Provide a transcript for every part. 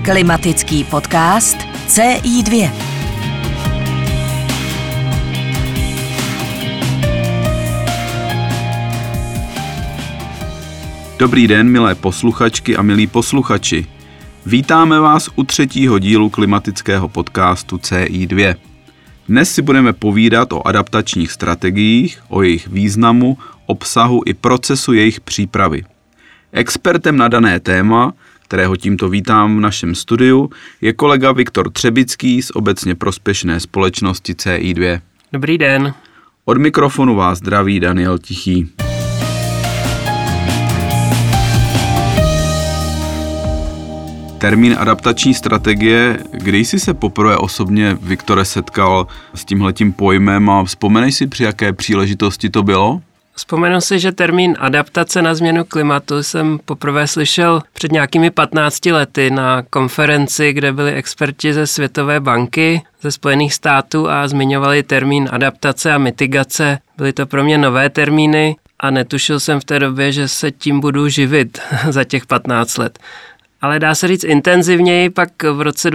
Klimatický podcast CI2. Dobrý den, milé posluchačky a milí posluchači. Vítáme vás u 3. dílu klimatického podcastu CI2. Dnes si budeme povídat o adaptačních strategiích, o jejich významu, obsahu i procesu jejich přípravy. Expertem na dané téma, kterého tímto vítám v našem studiu, je kolega Viktor Třebický z obecně prospěšné společnosti CI2. Dobrý den. Od mikrofonu vás zdraví Daniel Tichý. Termín adaptační strategie, kdy jsi se poprvé osobně, Viktore, setkal s tímhletím pojmem a vzpomeneš si, při jaké příležitosti to bylo? Vzpomenu si, že termín adaptace na změnu klimatu jsem poprvé slyšel před nějakými 15 lety na konferenci, kde byli experti ze Světové banky, ze Spojených států a zmiňovali termín adaptace a mitigace. Byly to pro mě nové termíny a netušil jsem v té době, že se tím budu živit za těch 15 let. Ale dá se říct intenzivněji pak v roce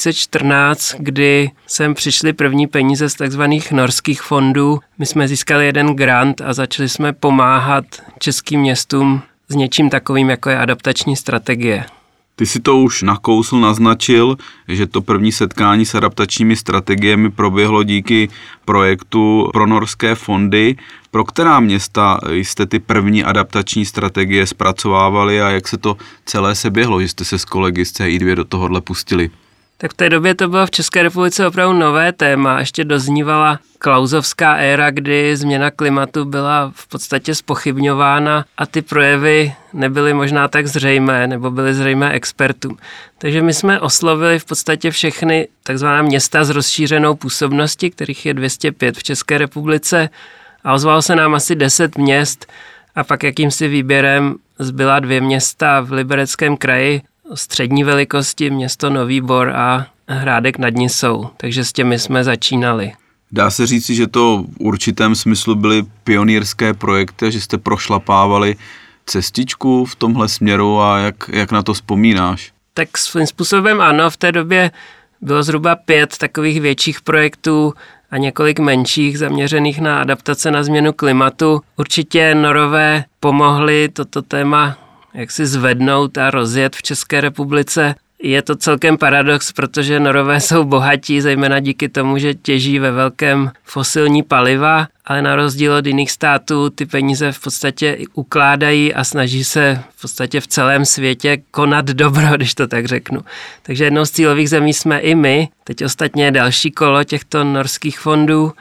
2014, kdy sem přišly první peníze z takzvaných norských fondů. My jsme získali jeden grant a začali jsme pomáhat českým městům s něčím takovým, jako je adaptační strategie. Ty si to už nakousl, naznačil, že to první setkání s adaptačními strategiemi proběhlo díky projektu pro norské fondy. Pro která města jste ty první adaptační strategie zpracovávali a jak se to celé se běhlo, že jste se s kolegy z CI2 do tohohle pustili? Tak v té době to bylo v České republice opravdu nové téma. Ještě doznívala klausovská éra, kdy změna klimatu byla v podstatě zpochybňována a ty projevy nebyly možná tak zřejmé, nebo byly zřejmé expertům. Takže my jsme oslovili v podstatě všechny takzvaná města s rozšířenou působností, kterých je 205 v České republice, a ozvalo se nám asi 10 měst a pak jakýmsi výběrem zbyla 2 města v Libereckém kraji střední velikosti, město Nový Bor a Hrádek nad Nisou. Takže s těmi jsme začínali. Dá se říci, že to v určitém smyslu byly pionýrské projekty, že jste prošlapávali cestičku v tomhle směru a jak na to vzpomínáš? Tak svým způsobem ano, v té době bylo zhruba 5 takových větších projektů a několik menších zaměřených na adaptace na změnu klimatu. Určitě Norové pomohli toto téma jak si zvednout a rozjet v České republice. Je to celkem paradox, protože Norové jsou bohatí, zejména díky tomu, že těží ve velkém fosilní paliva, ale na rozdíl od jiných států ty peníze v podstatě ukládají a snaží se v podstatě v celém světě konat dobro, když to tak řeknu. Takže jednou z cílových zemí jsme i my, teď ostatně další kolo těchto norských fondů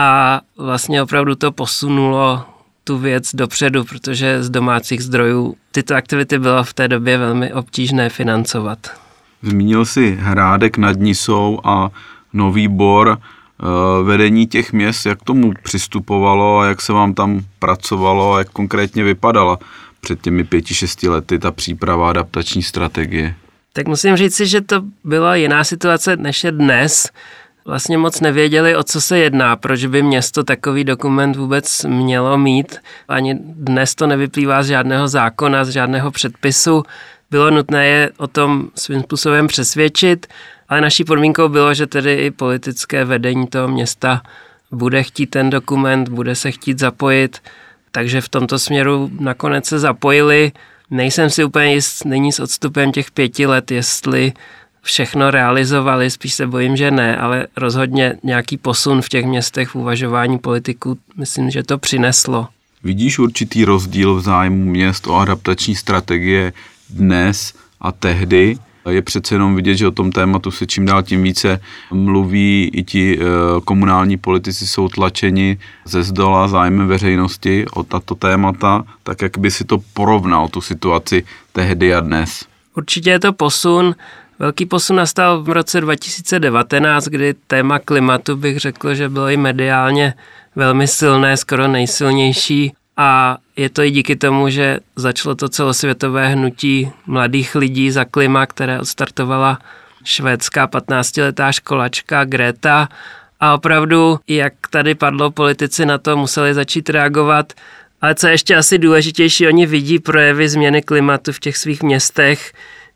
a vlastně opravdu to posunulo tu věc dopředu, protože z domácích zdrojů tyto aktivity bylo v té době velmi obtížné financovat. Zmínil si Hrádek nad Nisou a Nový Bor. Vedení těch měst, jak tomu přistupovalo a jak se vám tam pracovalo a jak konkrétně vypadala před těmi 5-6 lety ta příprava adaptační strategie? Tak musím říct si, že to byla jiná situace než je dnes. Vlastně moc nevěděli, o co se jedná, proč by město takový dokument vůbec mělo mít. Ani dnes to nevyplývá z žádného zákona, z žádného předpisu. Bylo nutné je o tom svým způsobem přesvědčit, ale naší podmínkou bylo, že tedy i politické vedení toho města bude chtít ten dokument, bude se chtít zapojit, takže v tomto směru nakonec se zapojili. Nejsem si úplně jist nyní s odstupem těch 5 let, jestli všechno realizovali, spíš se bojím, že ne, ale rozhodně nějaký posun v těch městech v uvažování politiků, myslím, že to přineslo. Vidíš určitý rozdíl v zájmu měst o adaptační strategie dnes a tehdy? Je přece jenom vidět, že o tom tématu se čím dál tím více mluví, i ti komunální politici jsou tlačeni ze zdola zájmem veřejnosti o tato témata, tak jak by si to porovnal, tu situaci tehdy a dnes? Určitě je to posun. Velký posun nastal v roce 2019, kdy téma klimatu bych řekl, že bylo i mediálně velmi silné, skoro nejsilnější. A je to i díky tomu, že začalo to celosvětové hnutí mladých lidí za klima, které odstartovala švédská 15letá školačka Greta. A opravdu, jak tady padlo, politici na to museli začít reagovat. Ale co je ještě asi důležitější, oni vidí projevy změny klimatu v těch svých městech,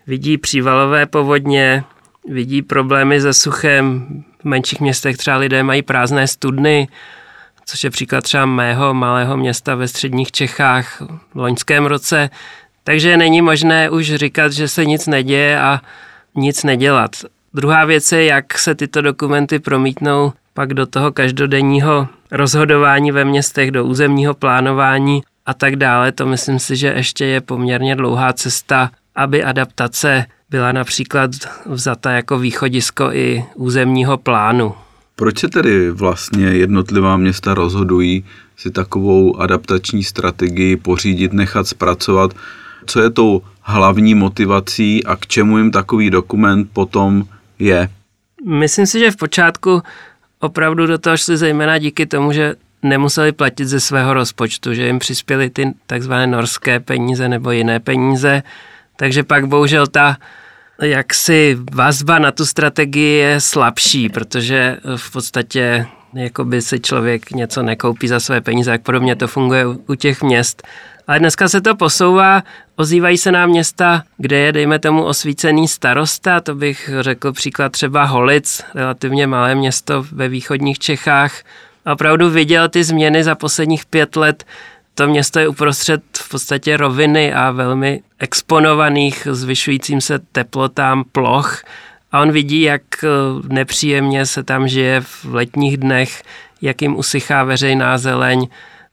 vidí přívalové povodně, vidí problémy se suchem. V menších městech třeba lidé mají prázdné studny, což je příklad třeba mého malého města ve středních Čechách v loňském roce. Takže není možné už říkat, že se nic neděje a nic nedělat. Druhá věc je, jak se tyto dokumenty promítnou pak do toho každodenního rozhodování ve městech, do územního plánování a tak dále. To myslím si, že ještě je poměrně dlouhá cesta, aby adaptace byla například vzata jako východisko i územního plánu. Proč se tedy vlastně jednotlivá města rozhodují si takovou adaptační strategii pořídit, nechat zpracovat? Co je tou hlavní motivací a k čemu jim takový dokument potom je? Myslím si, že v počátku opravdu do toho šli zejména díky tomu, že nemuseli platit ze svého rozpočtu, že jim přispěly ty takzvané norské peníze nebo jiné peníze, takže pak bohužel ta jaksi vazba na tu strategii je slabší, protože v podstatě jakoby si člověk něco nekoupí za své peníze, jak podobně to funguje u těch měst. Ale dneska se to posouvá, ozývají se nám města, kde je, dejme tomu, osvícený starosta, to bych řekl příklad třeba Holic, relativně malé město ve východních Čechách. A opravdu viděl ty změny za posledních 5 let. To město je uprostřed v podstatě roviny a velmi exponovaných zvyšujícím se teplotám ploch. A on vidí, jak nepříjemně se tam žije v letních dnech, jak jim usychá veřejná zeleň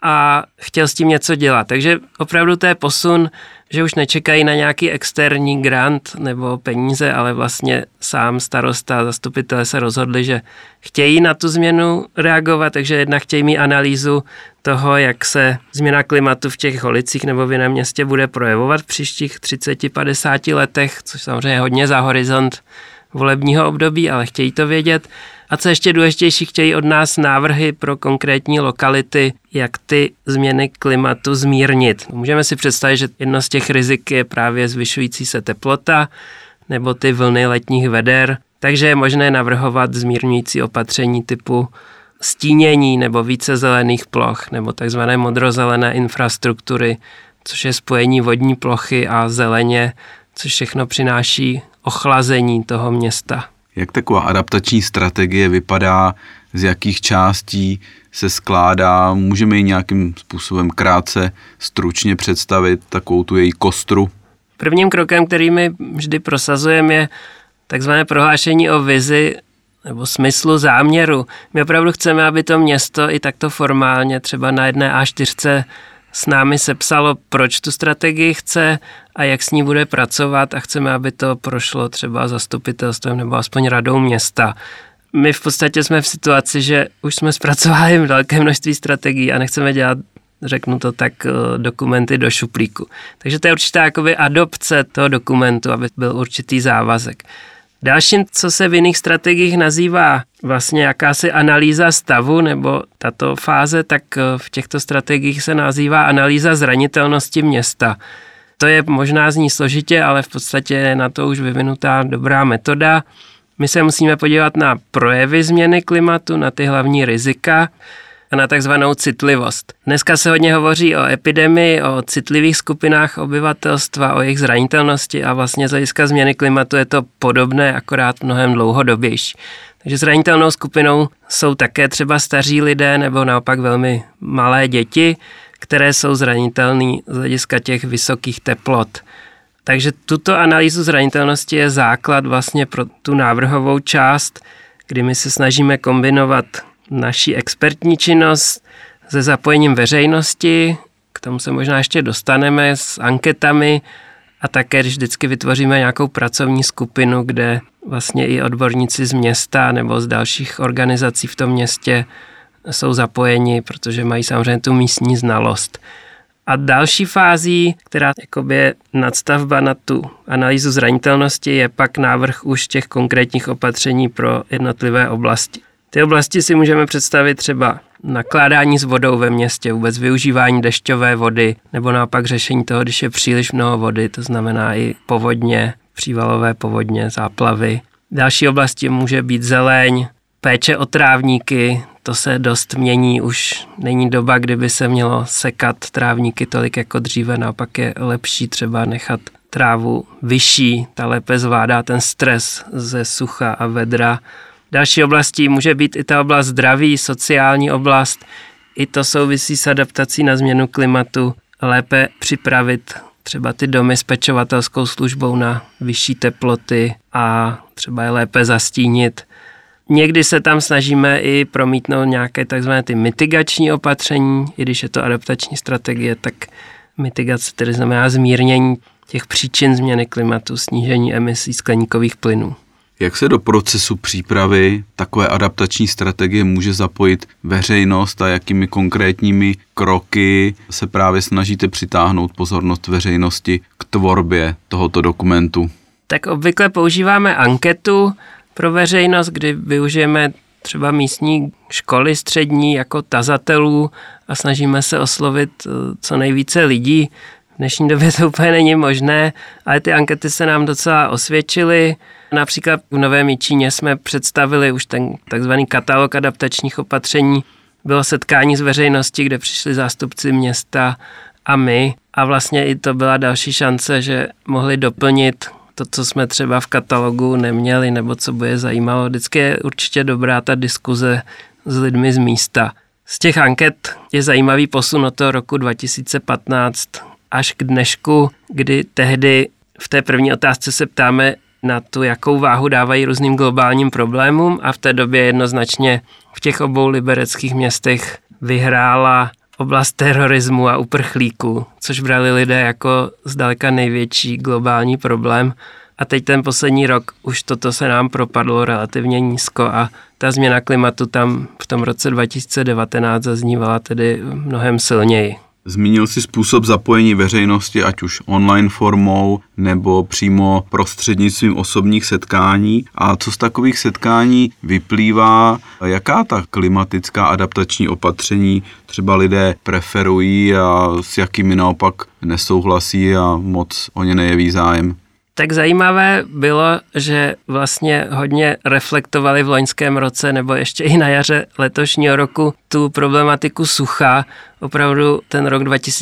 a chtěl s tím něco dělat. Takže opravdu to je posun, že už nečekají na nějaký externí grant nebo peníze, ale vlastně sám starosta a zastupitelé se rozhodli, že chtějí na tu změnu reagovat, takže jednak chtějí mít analýzu toho, jak se změna klimatu v těch Holicích nebo v jiném městě bude projevovat v příštích 30-50 letech, což samozřejmě je hodně za horizont volebního období, ale chtějí to vědět. A co ještě důležitější, chtějí od nás návrhy pro konkrétní lokality, jak ty změny klimatu zmírnit. Můžeme si představit, že jedno z těch rizik je právě zvyšující se teplota nebo ty vlny letních veder, takže je možné navrhovat zmírňující opatření typu stínění nebo více zelených ploch nebo takzvané modrozelené infrastruktury, což je spojení vodní plochy a zeleně, což všechno přináší ochlazení toho města. Jak taková adaptační strategie vypadá, z jakých částí se skládá? Můžeme ji nějakým způsobem krátce, stručně představit, takovou tu její kostru? Prvním krokem, který my vždy prosazujeme, je takzvané prohlášení o vizi nebo smyslu záměru. My opravdu chceme, aby to město i takto formálně třeba na jedné A4 s námi sepsalo, proč tu strategii chce a jak s ní bude pracovat a chceme, aby to prošlo třeba zastupitelstvem nebo aspoň radou města. My v podstatě jsme v situaci, že už jsme zpracovali velké množství strategií a nechceme dělat, řeknu to tak, dokumenty do šuplíku. Takže to je určitá jakoby adopce toho dokumentu, aby byl určitý závazek. Dalším, co se v jiných strategiích nazývá vlastně jakási analýza stavu nebo tato fáze, tak v těchto strategiích se nazývá analýza zranitelnosti města. To je možná zní složitě, ale v podstatě je na to už vyvinutá dobrá metoda. My se musíme podívat na projevy změny klimatu, na ty hlavní rizika a na takzvanou citlivost. Dneska se hodně hovoří o epidemii, o citlivých skupinách obyvatelstva, o jejich zranitelnosti a vlastně z hlediska změny klimatu je to podobné, akorát mnohem dlouhodobější. Takže zranitelnou skupinou jsou také třeba staří lidé nebo naopak velmi malé děti, které jsou zranitelné z hlediska těch vysokých teplot. Takže tuto analýzu zranitelnosti je základ vlastně pro tu návrhovou část, kdy my se snažíme kombinovat naší expertní činnost se zapojením veřejnosti, k tomu se možná ještě dostaneme, s anketami a také, když vždycky vytvoříme nějakou pracovní skupinu, kde vlastně i odborníci z města nebo z dalších organizací v tom městě jsou zapojeni, protože mají samozřejmě tu místní znalost. A další fází, která jakoby je nadstavba na tu analýzu zranitelnosti, je pak návrh už těch konkrétních opatření pro jednotlivé oblasti. Ty oblasti si můžeme představit třeba nakládání s vodou ve městě, vůbec využívání dešťové vody, nebo naopak řešení toho, když je příliš mnoho vody, to znamená i povodně, přívalové povodně, záplavy. Další oblasti může být zeleň, péče o trávníky, to se dost mění, už není doba, kdyby se mělo sekat trávníky tolik jako dříve, naopak je lepší třeba nechat trávu vyšší, ta lépe zvládá ten stres ze sucha a vedra. Další oblastí může být i ta oblast zdraví, sociální oblast, i to souvisí s adaptací na změnu klimatu, lépe připravit třeba ty domy s pečovatelskou službou na vyšší teploty a třeba je lépe zastínit. Někdy se tam snažíme i promítnout nějaké takzvané ty mitigační opatření, i když je to adaptační strategie, tak mitigace tedy znamená zmírnění těch příčin změny klimatu, snížení emisí skleníkových plynů. Jak se do procesu přípravy takové adaptační strategie může zapojit veřejnost a jakými konkrétními kroky se právě snažíte přitáhnout pozornost veřejnosti k tvorbě tohoto dokumentu? Tak obvykle používáme anketu pro veřejnost, kdy využijeme třeba místní školy střední jako tazatelů a snažíme se oslovit co nejvíce lidí. V dnešní době to úplně není možné, ale ty ankety se nám docela osvědčily. Například v Novém Jičíně jsme představili už ten takzvaný katalog adaptačních opatření. Bylo setkání s veřejností, kde přišli zástupci města a my. A vlastně i to byla další šance, že mohli doplnit to, co jsme třeba v katalogu neměli, nebo co by je zajímalo. Vždycky je určitě dobrá ta diskuze s lidmi z místa. Z těch anket je zajímavý posun od toho roku 2015 až k dnešku, kdy tehdy v té první otázce se ptáme na tu, jakou váhu dávají různým globálním problémům a v té době jednoznačně v těch obou libereckých městech vyhrála oblast terorismu a uprchlíků, což brali lidé jako zdaleka největší globální problém. A teď ten poslední rok už toto se nám propadlo relativně nízko a ta změna klimatu tam v tom roce 2019 zaznívala tedy mnohem silněji. Zmínil jsi způsob zapojení veřejnosti, ať už online formou nebo přímo prostřednictvím osobních setkání. A co z takových setkání vyplývá, jaká ta klimatická adaptační opatření třeba lidé preferují a s jakými naopak nesouhlasí a moc o ně nejeví zájem? Tak zajímavé bylo, že vlastně hodně reflektovali v loňském roce nebo ještě i na jaře letošního roku tu problematiku sucha. Opravdu ten rok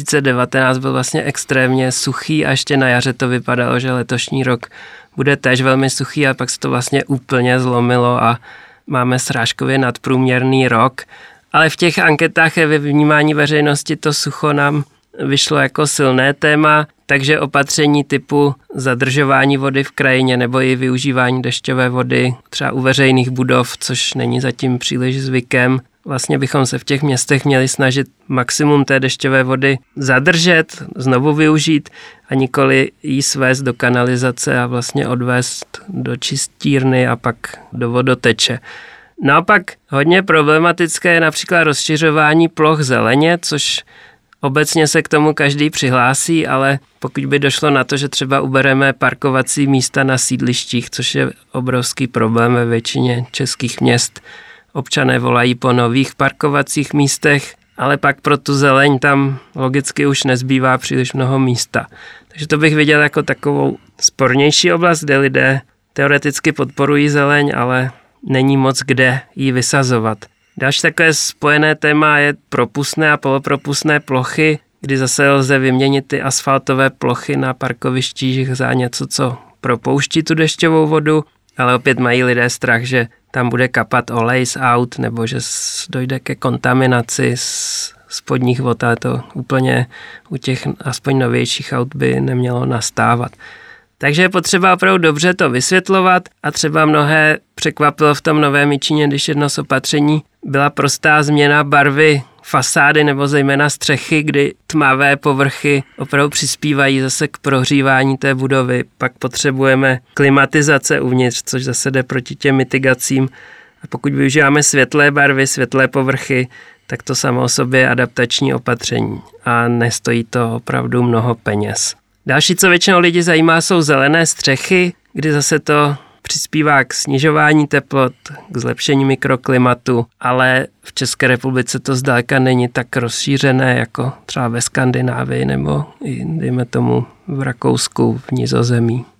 2019 byl vlastně extrémně suchý a ještě na jaře to vypadalo, že letošní rok bude též velmi suchý a pak se to vlastně úplně zlomilo a máme srážkově nadprůměrný rok. Ale v těch anketách je ve vnímání veřejnosti to sucho nám vyšlo jako silné téma, takže opatření typu zadržování vody v krajině nebo i využívání dešťové vody třeba u veřejných budov, což není zatím příliš zvykem. Vlastně bychom se v těch městech měli snažit maximum té dešťové vody zadržet, znovu využít a nikoli jí svést do kanalizace a vlastně odvést do čistírny a pak do vodoteče. Naopak hodně problematické je například rozšiřování ploch zeleně, což obecně se k tomu každý přihlásí, ale pokud by došlo na to, že třeba ubereme parkovací místa na sídlištích, což je obrovský problém ve většině českých měst, občané volají po nových parkovacích místech, ale pak pro tu zeleň tam logicky už nezbývá příliš mnoho místa. Takže to bych viděl jako takovou spornější oblast, kde lidé teoreticky podporují zeleň, ale není moc kde ji vysazovat. Další takové spojené téma je propustné a polopropustné plochy, kdy zase lze vyměnit ty asfaltové plochy na parkovištích za něco, co propouští tu dešťovou vodu, ale opět mají lidé strach, že tam bude kapat olej z aut nebo že dojde ke kontaminaci z spodních vod, ale to úplně u těch aspoň novějších aut by nemělo nastávat. Takže je potřeba opravdu dobře to vysvětlovat a třeba mnohé překvapilo v tom Novém Jičíně, když jedno z opatření byla prostá změna barvy fasády nebo zejména střechy, kdy tmavé povrchy opravdu přispívají zase k prohřívání té budovy. Pak potřebujeme klimatizace uvnitř, což zase jde proti těm mitigacím. A pokud využíváme světlé barvy, světlé povrchy, tak to samo o sobě je adaptační opatření a nestojí to opravdu mnoho peněz. Další, co většinou lidi zajímá, jsou zelené střechy, kdy zase to přispívá k snižování teplot, k zlepšení mikroklimatu, ale v České republice to zdaleka není tak rozšířené jako třeba ve Skandinávii nebo i, dejme tomu, v Rakousku, v Nizozemí.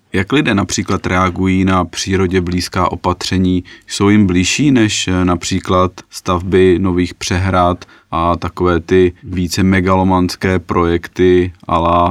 Jak lidé například reagují na přírodě blízká opatření? Jsou jim blížší než například stavby nových přehrad a takové ty více megalomanské projekty a la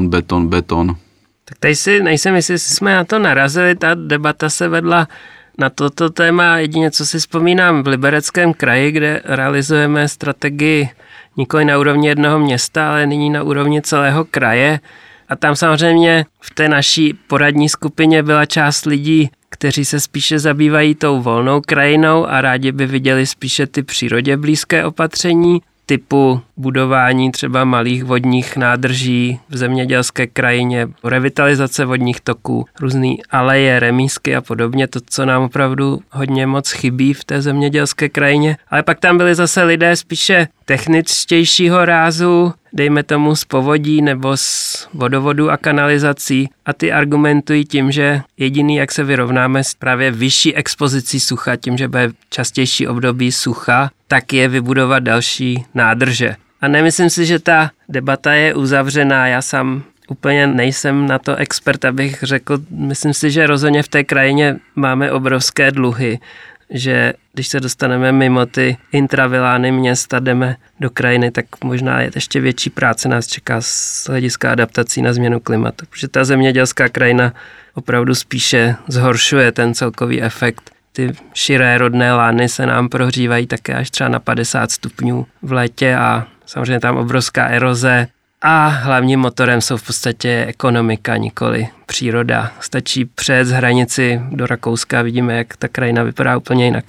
beton? Tak tady si nejsem, jestli jsme na to narazili, ta debata se vedla na toto téma. Jedině, co si vzpomínám, v Libereckém kraji, kde realizujeme strategii nikoli na úrovni jednoho města, ale nyní na úrovni celého kraje. A tam samozřejmě v té naší poradní skupině byla část lidí, kteří se spíše zabývají tou volnou krajinou a rádi by viděli spíše ty přírodě blízké opatření, typu budování třeba malých vodních nádrží v zemědělské krajině, revitalizace vodních toků, různé aleje, remísky a podobně, to, co nám opravdu hodně moc chybí v té zemědělské krajině. Ale pak tam byli zase lidé spíše techničtějšího rázu, dejme tomu z povodí nebo z vodovodu a kanalizací, a ty argumentují tím, že jediný, jak se vyrovnáme s právě vyšší expozicí sucha, tím, že bude častější období sucha, tak je vybudovat další nádrže. A nemyslím si, že ta debata je uzavřená, já sám úplně nejsem na to expert, abych řekl, myslím si, že rozhodně v té krajině máme obrovské dluhy, že když se dostaneme mimo ty intravilány města, jdeme do krajiny, tak možná je ještě větší práce nás čeká z hlediska adaptací na změnu klimatu, protože ta zemědělská krajina opravdu spíše zhoršuje ten celkový efekt. Ty širé rodné lány se nám prohřívají také až třeba na 50 stupňů v létě a samozřejmě tam obrovská eroze. A hlavním motorem jsou v podstatě ekonomika, nikoli příroda. Stačí přejet z hranici do Rakouska, vidíme, jak ta krajina vypadá úplně jinak.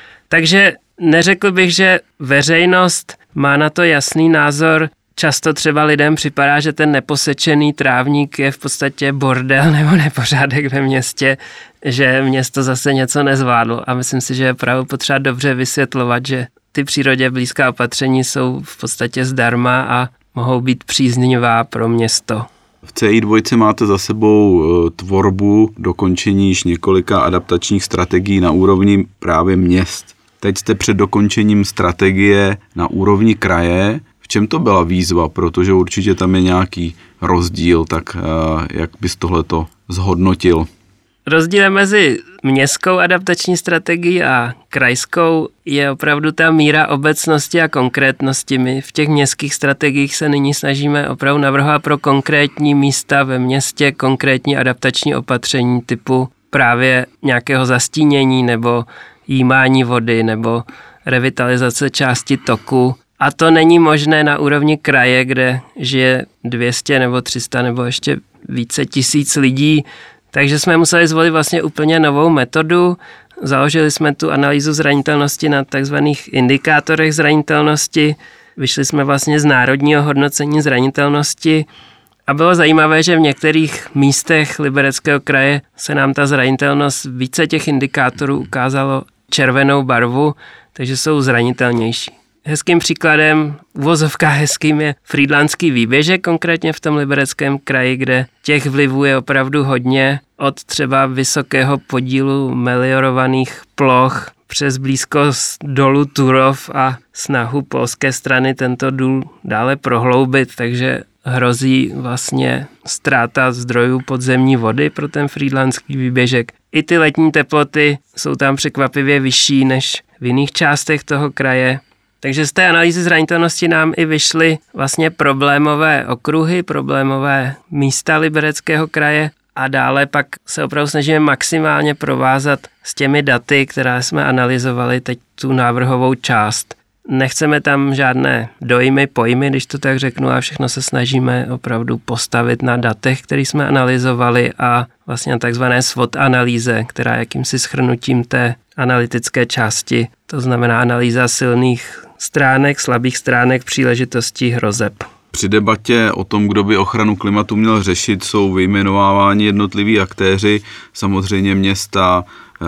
Takže neřekl bych, že veřejnost má na to jasný názor. Často třeba lidem připadá, že ten neposečený trávník je v podstatě bordel nebo nepořádek ve městě, že město zase něco nezvládlo. A myslím si, že je právě potřeba dobře vysvětlovat, že ty přírodě blízká opatření jsou v podstatě zdarma a mohou být příznivá pro město. V CI2 máte za sebou tvorbu, dokončení již několika adaptačních strategií na úrovni právě měst. Teď jste před dokončením strategie na úrovni kraje. V čem to byla výzva? Protože určitě tam je nějaký rozdíl, tak jak bys tohleto zhodnotil? Rozdíl mezi městskou adaptační strategií a krajskou je opravdu ta míra obecnosti a konkrétnosti. My v těch městských strategiích se nyní snažíme opravdu navrhovat pro konkrétní místa ve městě konkrétní adaptační opatření typu právě nějakého zastínění nebo jímání vody nebo revitalizace části toku. A to není možné na úrovni kraje, kde žije 200 nebo 300 nebo ještě více tisíc lidí. Takže jsme museli zvolit vlastně úplně novou metodu. Založili jsme tu analýzu zranitelnosti na takzvaných indikátorech zranitelnosti. Vyšli jsme vlastně z národního hodnocení zranitelnosti a bylo zajímavé, že v některých místech Libereckého kraje se nám ta zranitelnost více těch indikátorů ukázalo červenou barvu, takže jsou zranitelnější. Hezkým příkladem, uvozovka hezkým, je Frýdlantský výběžek, konkrétně v tom Libereckém kraji, kde těch vlivů je opravdu hodně, od třeba vysokého podílu meliorovaných ploch přes blízkost dolu Turów a snahu polské strany tento důl dále prohloubit, takže hrozí vlastně ztráta zdrojů podzemní vody pro ten Frýdlantský výběžek. I ty letní teploty jsou tam překvapivě vyšší než v jiných částech toho kraje. Takže z té analýzy zranitelnosti nám i vyšly vlastně problémové okruhy, problémové místa Libereckého kraje a dále pak se opravdu snažíme maximálně provázat s těmi daty, která jsme analyzovali teď tu návrhovou část. Nechceme tam žádné dojmy, pojmy, když to tak řeknu, a všechno se snažíme opravdu postavit na datech, které jsme analyzovali a vlastně na takzvané SWOT analýze, která je jakýmsi shrnutím té analytické části. To znamená analýza silných stránek, slabých stránek, příležitostí, hrozeb. Při debatě o tom, kdo by ochranu klimatu měl řešit, jsou vyjmenováváni jednotliví aktéři, samozřejmě města,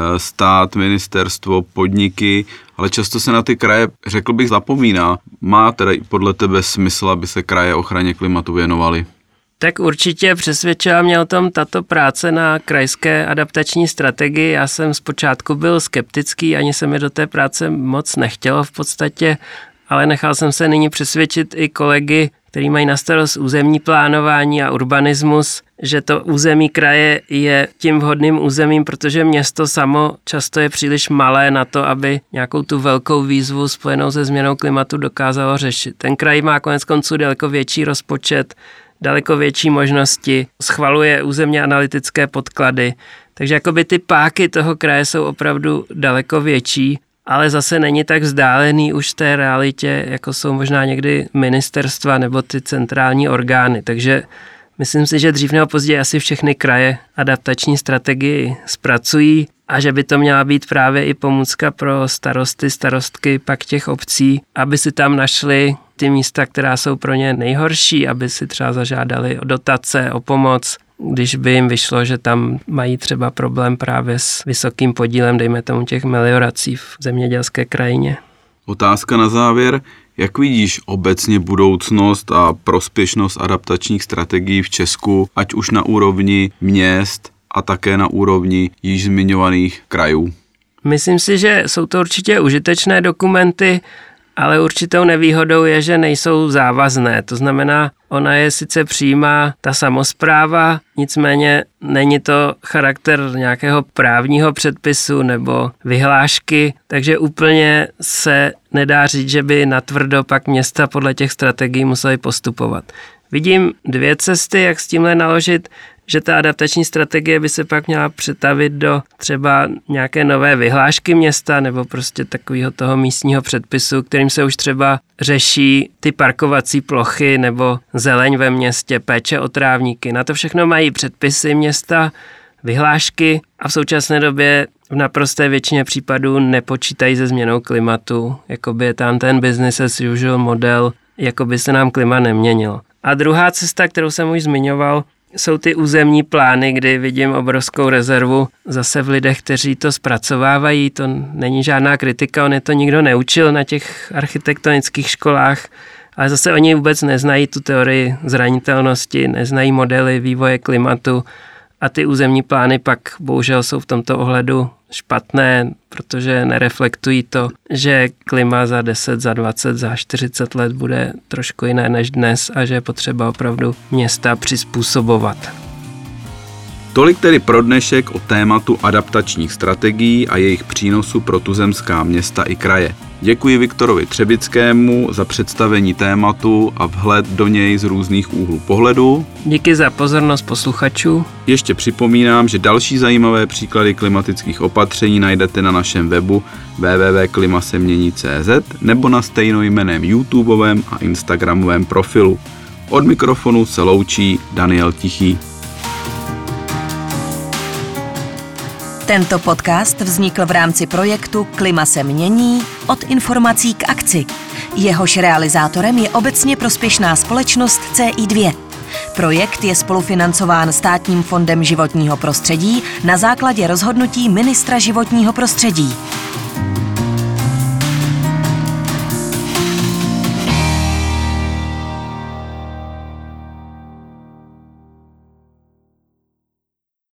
stát, ministerstvo, podniky, ale často se na ty kraje, řekl bych, zapomíná. Má teda podle tebe smysl, aby se kraje ochraně klimatu věnovaly? Tak určitě přesvědčila mě o tom tato práce na krajské adaptační strategii. Já jsem zpočátku byl skeptický, ani se mi do té práce moc nechtělo v podstatě, ale nechal jsem se nyní přesvědčit i kolegy který mají na starost územní plánování a urbanismus, že to území kraje je tím vhodným územím, protože město samo často je příliš malé na to, aby nějakou tu velkou výzvu spojenou se změnou klimatu dokázalo řešit. Ten kraj má konec konců daleko větší rozpočet, daleko větší možnosti, schvaluje územně analytické podklady, takže jakoby ty páky toho kraje jsou opravdu daleko větší, ale zase není tak vzdálený už té realitě, jako jsou možná někdy ministerstva nebo ty centrální orgány. Takže myslím si, že dřív nebo později asi všechny kraje adaptační strategii zpracují a že by to měla být právě i pomůcka pro starosty, starostky pak těch obcí, aby si tam našli ty místa, která jsou pro ně nejhorší, aby si třeba zažádali o dotace, o pomoc, když by jim vyšlo, že tam mají třeba problém právě s vysokým podílem, dejme tomu těch meliorací v zemědělské krajině. Otázka na závěr. Jak vidíš obecně budoucnost a prospěšnost adaptačních strategií v Česku, ať už na úrovni měst a také na úrovni již zmiňovaných krajů? Myslím si, že jsou to určitě užitečné dokumenty, ale určitou nevýhodou je, že nejsou závazné. To znamená, ona je sice přijímá ta samospráva, nicméně není to charakter nějakého právního předpisu nebo vyhlášky, takže úplně se nedá říct, že by natvrdo pak města podle těch strategií musely postupovat. Vidím dvě cesty, jak s tímhle naložit, že ta adaptační strategie by se pak měla přetavit do třeba nějaké nové vyhlášky města nebo prostě takového toho místního předpisu, kterým se už třeba řeší ty parkovací plochy nebo zeleň ve městě, péče o trávníky. Na to všechno mají předpisy města, vyhlášky a v současné době v naprosté většině případů nepočítají se změnou klimatu, jakoby je tam ten business as usual model, jakoby se nám klima neměnilo. A druhá cesta, kterou jsem už zmiňoval, jsou ty územní plány, kdy vidím obrovskou rezervu zase v lidech, kteří to zpracovávají. To není žádná kritika, on je to nikdo neučil na těch architektonických školách, ale zase oni vůbec neznají tu teorii zranitelnosti, neznají modely vývoje klimatu a ty územní plány pak bohužel jsou v tomto ohledu špatné, protože nereflektují to, že klima za 10, za 20, za 40 let bude trošku jiné než dnes a že je potřeba opravdu města přizpůsobovat. Tolik tedy pro dnešek o tématu adaptačních strategií a jejich přínosu pro tuzemská města i kraje. Děkuji Viktorovi Třebickému za představení tématu a vhled do něj z různých úhlů pohledu. Díky za pozornost posluchačů. Ještě připomínám, že další zajímavé příklady klimatických opatření najdete na našem webu www.klimasemění.cz nebo na stejnojmenném YouTubeovém a Instagramovém profilu. Od mikrofonu se loučí Daniel Tichý. Tento podcast vznikl v rámci projektu Klima se mění – od informací k akci. Jehož realizátorem je obecně prospěšná společnost CI2. Projekt je spolufinancován Státním fondem životního prostředí na základě rozhodnutí ministra životního prostředí.